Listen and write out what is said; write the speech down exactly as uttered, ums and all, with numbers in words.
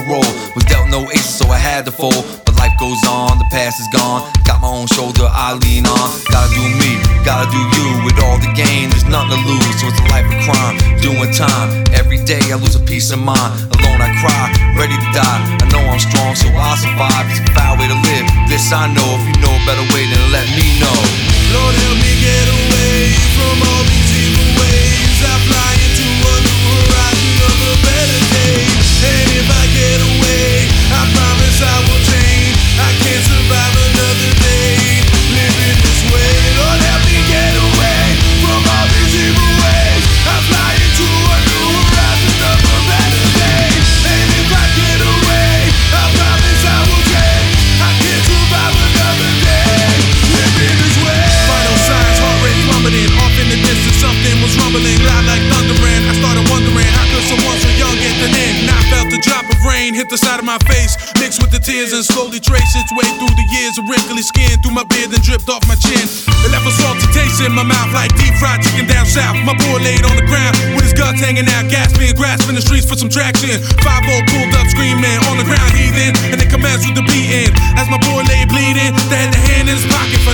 parole. Was dealt no aces, so I had to fold. But life goes on, the past is gone. Got my own shoulder I lean on. Gotta do me, gotta do you. With all the gain, there's nothing to lose. So it's a life of crime, doing time. Every day I lose a piece of mind. Alone I cry, ready to die. I know I'm strong, so I'll survive. It's a foul way to live, this I know. If you know a better way, then let me know. Lord, help me get away from all these evil ways. I fly into a new horizon of a better day. And if I get away, I promise I will change. I can't survive another day living this way. Lord, help me get away from all these evil ways. I fly into a new horizon of a better day. And if I get away, I promise I will change. I can't survive another day living this way. Vital signs, heart rate plummeting. Off in the distance, something was rumbling, loud like thundering. I started wondering, how could someone so young get the name? Now I felt a drop of rain hit the side of my face, mixed with the tears and slowly traced its way through the years of wrinkly skin, through my beard and dripped off my chin. It left a salty taste in my mouth like deep fried chicken down south. My boy laid on the ground with his guts hanging out, gasping, grasping the streets for some traction. five oh pulled up screaming, on the ground heaving, and it commenced with the beating. As my boy lay bleeding, they had the hand in his pocket for